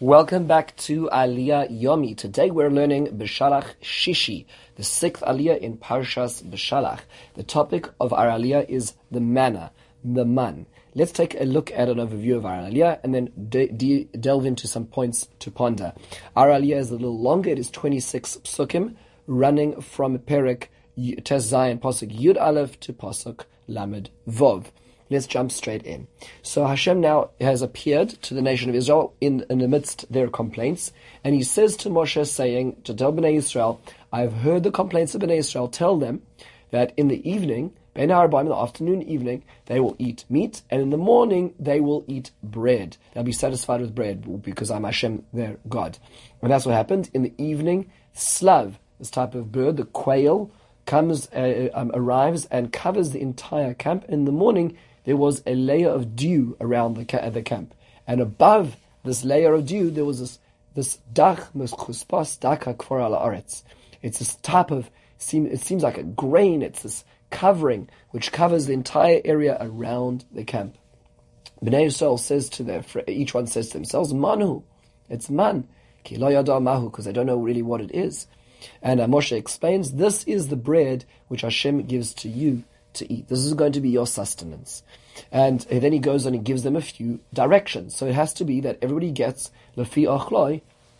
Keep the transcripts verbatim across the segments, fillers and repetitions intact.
Welcome back to Aliyah Yomi. Today we're learning Beshalach Shishi, the sixth Aliyah in Parshas Beshalach. The topic of our Aliyah is the manna, the man. Let's take a look at an overview of our Aliyah and then de- de- delve into some points to ponder. Our Aliyah is a little longer. It is twenty-six psukim, running from Perek Tes Zayin Pasuk Yud Aleph to Pasuk Lamed Vov. Let's jump straight in. So Hashem now has appeared to the nation of Israel in, in amidst their complaints, and he says to Moshe, saying, to tell Bnei Israel, I have heard the complaints of Bnei Israel, tell them that in the evening, Bein HaArbaim, in the afternoon, evening, they will eat meat, and in the morning, they will eat bread. They'll be satisfied with bread, because I'm Hashem, their God. And that's what happened. In the evening, Slav, this type of bird, the quail, comes, uh, um, arrives and covers the entire camp. In the morning, there was a layer of dew around the, ca- the camp. And above this layer of dew, there was this this dach meschuspas dach hakfor al haaretz. It's this type of, it seems like a grain, it's this covering which covers the entire area around the camp. Bnei Yisrael says to their, each one says to themselves, Manu, it's man, ki lo yada mahu, because they don't know really what it is. And uh, Moshe explains, this is the bread which Hashem gives to you to eat. This is going to be your sustenance. And then he goes on and gives them a few directions. So it has to be that everybody gets Lefi Achloi,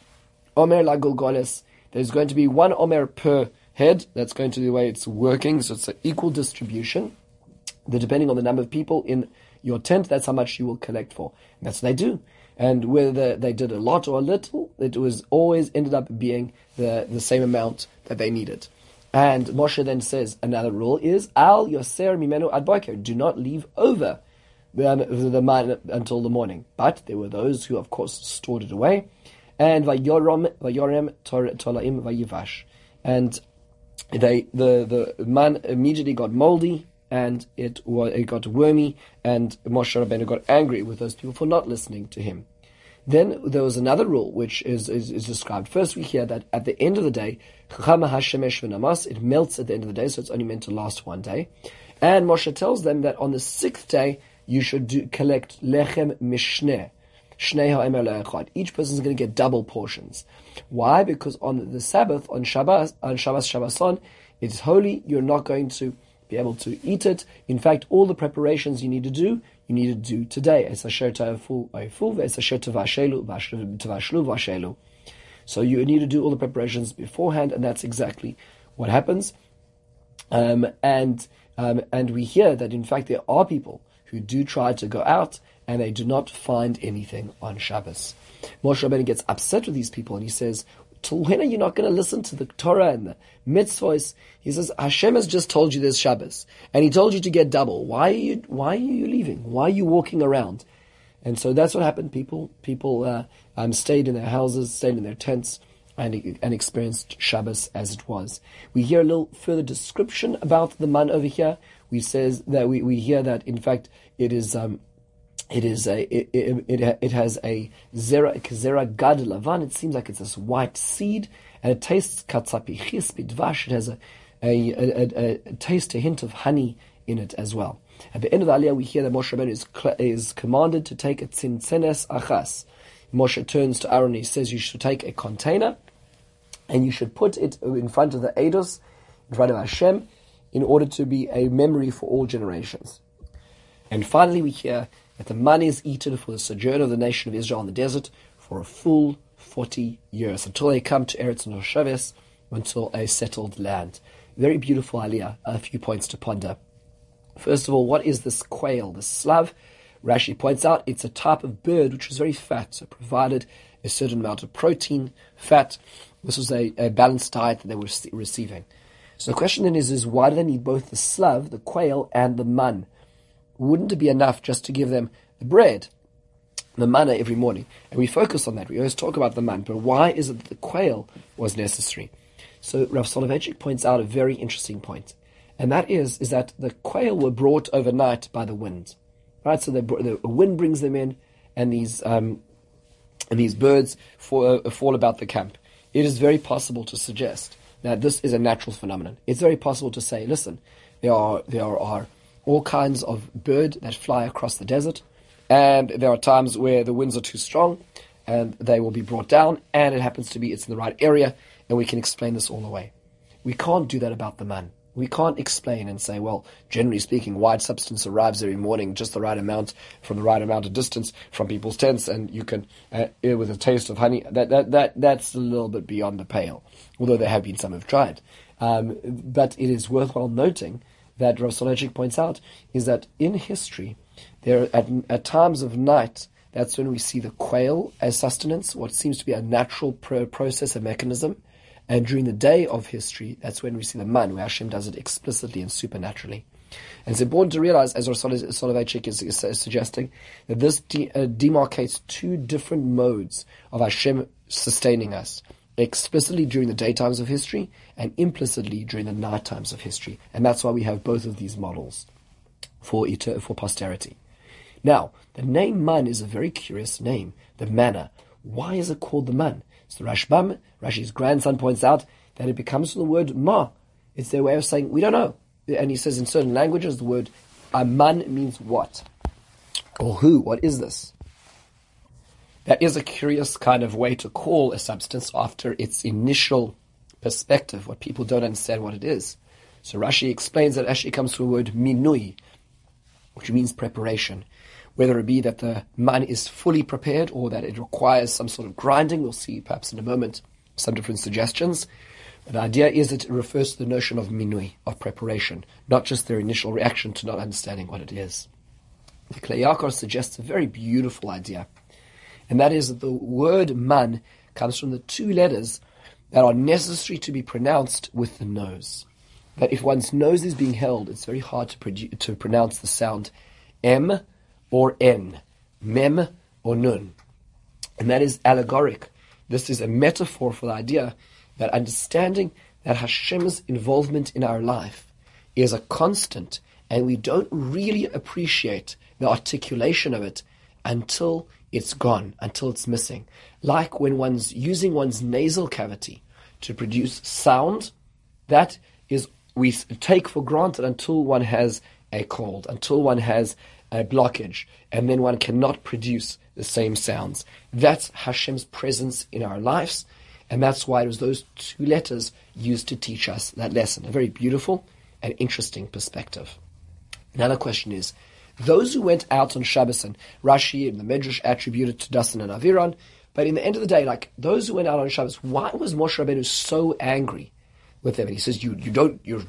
Omer la Gulgoles. There's going to be one Omer per head. That's going to be the way it's working. So it's an equal distribution. The, depending on the number of people in your tent, that's how much you will collect for. And that's what they do. And whether they did a lot or a little, it was always ended up being the, the same amount that they needed. And Moshe then says, another rule is, Al yoser mimenu ad boker, do not leave over the, the man until the morning. But there were those who, of course, stored it away. And vayoram vayorem tolaim vayivash. And they, the, the man immediately got moldy, and it, it got wormy, and Moshe Rabbeinu got angry with those people for not listening to him. Then there was another rule which is, is, is described. First we hear that at the end of the day, it melts at the end of the day, so it's only meant to last one day. And Moshe tells them that on the sixth day, you should do, collect lechem mishneh. Each person is going to get double portions. Why? Because on the Sabbath, on Shabbos, on Shabbos Shabboson, it's holy, you're not going to be able to eat it. In fact, all the preparations you need to do, you need to do today. So you need to do all the preparations beforehand, and that's exactly what happens. Um, and um, and we hear that, in fact, there are people who do try to go out, and they do not find anything on Shabbos. Moshe Rabbeinu gets upset with these people, and he says, till when are you not going to listen to the Torah and the mitzvahs? He says, Hashem has just told you there's Shabbos, and He told you to get double. Why are you, why are you leaving? Why are you walking around? And so that's what happened. People, people uh, um, stayed in their houses, stayed in their tents, and, and experienced Shabbos as it was. We hear a little further description about the man over here. We says that we, we hear that, in fact, it is... Um, It is a it it, it, it has a zera zera gad lavan. It seems like it's this white seed, and it tastes katzapi chis bidvash. It has a a, a a taste, a hint of honey in it as well. At the end of the Aliyah, we hear that Moshe Rabbeinu is is commanded to take a tzintzenes achas. Moshe turns to Aaron and he says, you should take a container, and you should put it in front of the Eidos, in front of Hashem, in order to be a memory for all generations. And finally, we hear that the man is eaten for the sojourn of the nation of Israel in the desert for a full forty years, until they come to Eretz Noshaves, until a settled land. Very beautiful Aliyah. A few points to ponder. First of all, what is this quail, this slav? Rashi points out it's a type of bird which was very fat, so provided a certain amount of protein, fat. This was a, a balanced diet that they were receiving. So the question then is, is why do they need both the slav, the quail, and the man? Wouldn't it be enough just to give them the bread, the manna every morning? And we focus on that. We always talk about the man, but why is it that the quail was necessary? So Rav Soloveitchik points out a very interesting point, and that is is that the quail were brought overnight by the wind, right? So the, the wind brings them in, and these um, and these birds fall, uh, fall about the camp. It is very possible to suggest that this is a natural phenomenon. It's very possible to say, listen, there are there are all kinds of bird that fly across the desert, and there are times where the winds are too strong, and they will be brought down, and it happens to be it's in the right area, and we can explain this all away. We can't do that about the man. We can't explain and say, well, generally speaking, white substance arrives every morning, just the right amount, from the right amount of distance from people's tents, and you can, uh, with a taste of honey. That that that that's a little bit beyond the pale. Although there have been some who've tried, um, but it is worthwhile noting that Rav Soloveitchik points out is that in history, there at at times of night, that's when we see the quail as sustenance, what seems to be a natural pro- process, a mechanism. And during the day of history, that's when we see the man, where Hashem does it explicitly and supernaturally. And it's important to realize, as Rav Soloveitchik is, is, is suggesting, that this de- uh, demarcates two different modes of Hashem sustaining us, explicitly during the daytimes of history and implicitly during the night times of history. And that's why we have both of these models for eter- for posterity. Now, the name man is a very curious name, the manna. Why is it called the man? So Rashbam, Rashi's grandson, points out that it becomes from the word ma. It's their way of saying, we don't know. And he says in certain languages, the word aman means what? Or who? What is this? That is a curious kind of way to call a substance after its initial perspective, what people don't understand what it is. So Rashi explains that it actually comes from the word minui, which means preparation. Whether it be that the man is fully prepared or that it requires some sort of grinding, we'll see perhaps in a moment some different suggestions. But the idea is that it refers to the notion of minui, of preparation, not just their initial reaction to not understanding what it is. The Klei Yakar suggests a very beautiful idea, and that is that the word man comes from the two letters that are necessary to be pronounced with the nose. That if one's nose is being held, it's very hard to, produ- to pronounce the sound M or N, Mem or Nun. And that is allegoric. This is a metaphor for the idea that understanding that Hashem's involvement in our life is a constant, and we don't really appreciate the articulation of it until it's gone, until it's missing. Like when one's using one's nasal cavity to produce sound, that is, we take for granted until one has a cold, until one has a blockage, and then one cannot produce the same sounds. That's Hashem's presence in our lives, and that's why it was those two letters used to teach us that lesson. A very beautiful and interesting perspective. Another question is, those who went out on Shabbos, and Rashi and the Medrash attributed to Dasan and Aviran, but in the end of the day, like those who went out on Shabbos, why was Moshe Rabbeinu so angry with them? And he says, you you don't, you're,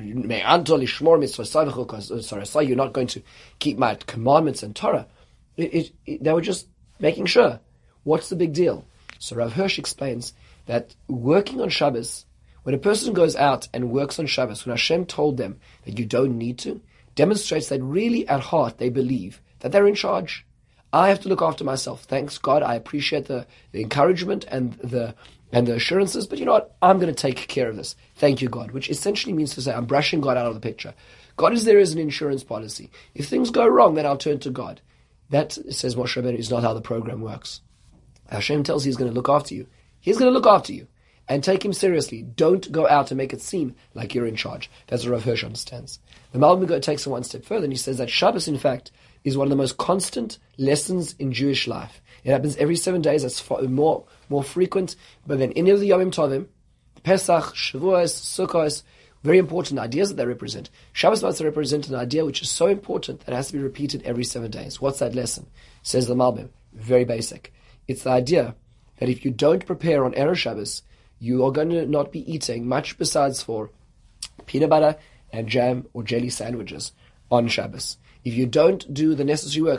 sorry, you're not going to keep my commandments and Torah. It, it, it, they were just making sure. What's the big deal? So Rav Hirsch explains that working on Shabbos, when a person goes out and works on Shabbos, when Hashem told them that you don't need to, demonstrates that really at heart they believe that they're in charge. I have to look after myself. Thanks God, I appreciate the, the encouragement and the and the assurances, but you know what? I'm going to take care of this. Thank you, God, which essentially means to say I'm brushing God out of the picture. God is there as an insurance policy. If things go wrong, then I'll turn to God. That, says Moshe Rabbeinu, is not how the program works. Hashem tells you He's going to look after you. He's going to look after you. And take Him seriously. Don't go out and make it seem like you're in charge. That's what Rav Hirsch understands. The Malbim takes it one step further, and he says that Shabbos, in fact, is one of the most constant lessons in Jewish life. It happens every seven days. That's far, more more frequent. But then any of the Yomim Tovim, Pesach, Shavuos, Sukkot, very important ideas that they represent. Shabbos Matzah represent an idea which is so important that it has to be repeated every seven days. What's that lesson? Says the Malbim. Very basic. It's the idea that if you don't prepare on Erev Shabbos, you are going to not be eating much besides for peanut butter and jam or jelly sandwiches on Shabbos. If you don't do the necessary work,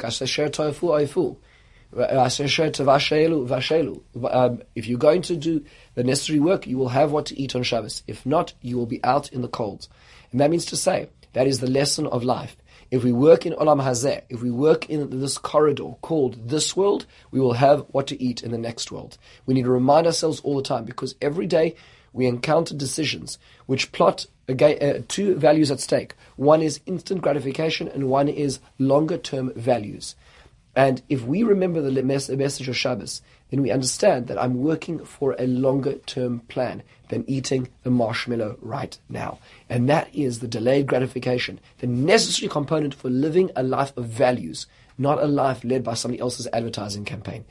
um, if you're going to do the necessary work, you will have what to eat on Shabbos. If not, you will be out in the cold. And that means to say, that is the lesson of life. If we work in Olam Hazeh, if we work in this corridor called this world, we will have what to eat in the next world. We need to remind ourselves all the time, because every day we encounter decisions which plot again, uh, two values at stake. One is instant gratification and one is longer-term values. And if we remember the message of Shabbos, then we understand that I'm working for a longer-term plan than eating the marshmallow right now. And that is the delayed gratification, the necessary component for living a life of values, not a life led by somebody else's advertising campaign.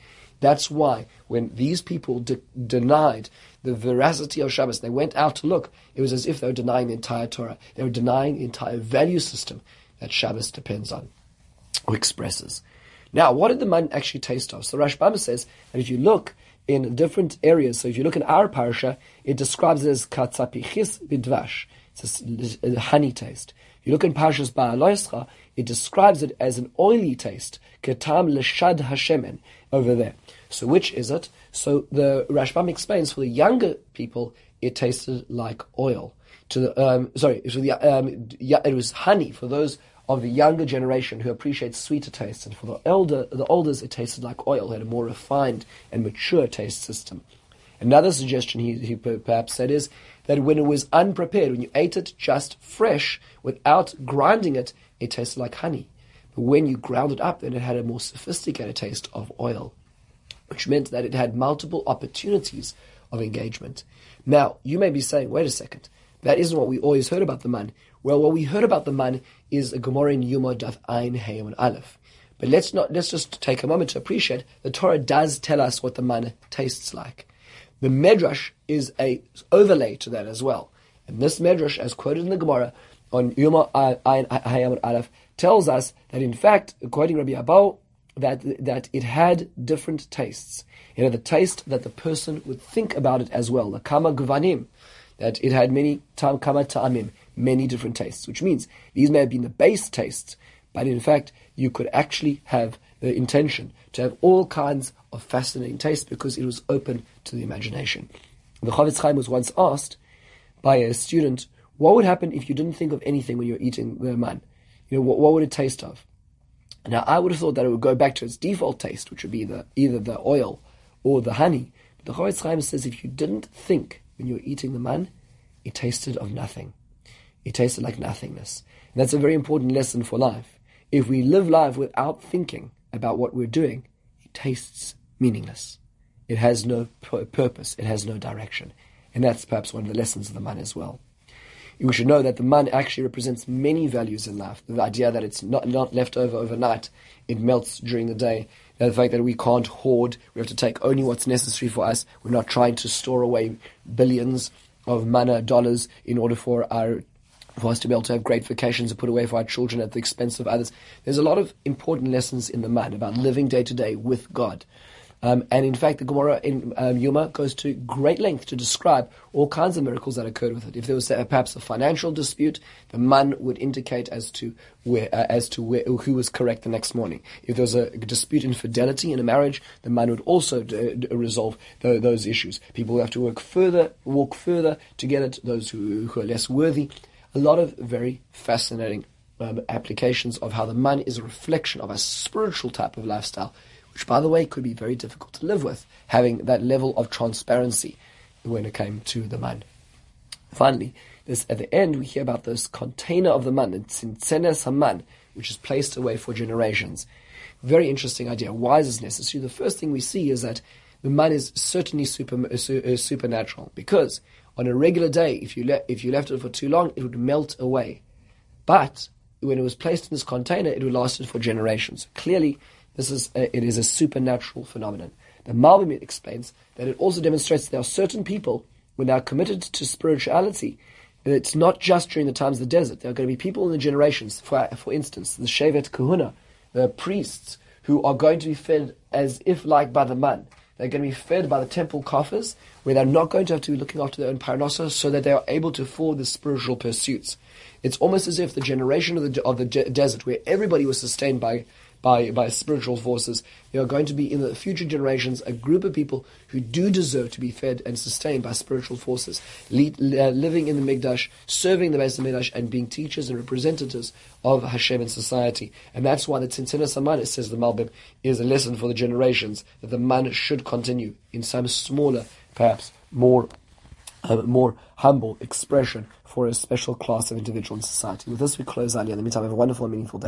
That's why when these people de- denied the veracity of Shabbos, they went out to look, it was as if they were denying the entire Torah. They were denying the entire value system that Shabbos depends on or expresses. Now, what did the man actually taste of? So Rashbam says that if you look in different areas, so if you look in our parasha, it describes it as katzapichis bidvash. It's a, a honey taste. If you look in Parshas Ba'aloischa, it describes it as an oily taste, ketam leshad hashemen, over there. So which is it? So the Rashbam explains for the younger people, it tasted like oil. To the um, sorry, so the, um, it was honey for those of the younger generation who appreciate sweeter tastes, and for the elder, the olders, it tasted like oil. It had a more refined and mature taste system. Another suggestion he, he perhaps said is that when it was unprepared, when you ate it just fresh, without grinding it, it tasted like honey. But when you ground it up, then it had a more sophisticated taste of oil, which meant that it had multiple opportunities of engagement. Now, you may be saying, wait a second, that isn't what we always heard about the man. Well, what we heard about the man is a Gemara in Yuma Daf Ayin Hey and Aleph. But let's not let's just take a moment to appreciate the Torah does tell us what the man tastes like. The Medrash is a overlay to that as well. And this Medrash, as quoted in the Gemara on Yuma Ayin Hey and Aleph, tells us that in fact, quoting Rabbi Abau, that that it had different tastes. It had the taste that the person would think about it as well. The Kama Gvanim, that it had many tam Kama Ta'amim, many different tastes, which means these may have been the base tastes, but in fact you could actually have the intention to have all kinds of fascinating tastes because it was open to the imagination. The Chavetz Chaim was once asked by a student, what would happen if you didn't think of anything when you were eating the man? You know, what, what would it taste of? Now, I would have thought that it would go back to its default taste, which would be the either the oil or the honey. But the Chavetz Chaim says if you didn't think when you were eating the man, it tasted of nothing. It tasted like nothingness. And that's a very important lesson for life. If we live life without thinking about what we're doing, it tastes meaningless. It has no p- purpose. It has no direction. And that's perhaps one of the lessons of the man as well. We should know that the man actually represents many values in life. The idea that it's not, not left over overnight, it melts during the day. The fact that we can't hoard, we have to take only what's necessary for us. We're not trying to store away billions of mana dollars in order for our for us to be able to have great vacations and put away for our children at the expense of others. There's a lot of important lessons in the man about living day to day with God. Um, and in fact, the Gemara in um, Yuma goes to great length to describe all kinds of miracles that occurred with it. If there was uh, perhaps a financial dispute, the man would indicate as to where, uh, as to where, who was correct the next morning. If there was a dispute in fidelity in a marriage, the man would also d- d- resolve th- those issues. People have to work further, walk further to get it. Those who, who are less worthy. A lot of very fascinating um, applications of how the man is a reflection of a spiritual type of lifestyle, which, by the way, could be very difficult to live with, having that level of transparency when it came to the man. Finally, this at the end, we hear about this container of the man, the Tzintzenes Haman, which is placed away for generations. Very interesting idea. Why is this necessary? The first thing we see is that the man is certainly super, uh, supernatural, because on a regular day, if you, le- if you left it for too long, it would melt away. But when it was placed in this container, it would last for generations. Clearly, This is a, it is a supernatural phenomenon. The Malbim explains that it also demonstrates that there are certain people, when they are committed to spirituality, it's not just during the times of the desert. There are going to be people in the generations, for, for instance, the Shevet Kahuna, the priests, who are going to be fed as if like by the man. They're going to be fed by the temple coffers, where they're not going to have to be looking after their own parnasa, so that they are able to forward the spiritual pursuits. It's almost as if the generation of the of the de- desert, where everybody was sustained by By, by spiritual forces, there are going to be in the future generations a group of people who do deserve to be fed and sustained by spiritual forces, lead, uh, living in the Mikdash, serving the Beis Hamikdash, and being teachers and representatives of Hashem in society. And that's why the Tzintzenes Haman, says the Malbim, is a lesson for the generations, that the man should continue in some smaller, perhaps more uh, more humble expression for a special class of individual in society. With this we close, Ali. In the meantime, have a wonderful and meaningful day.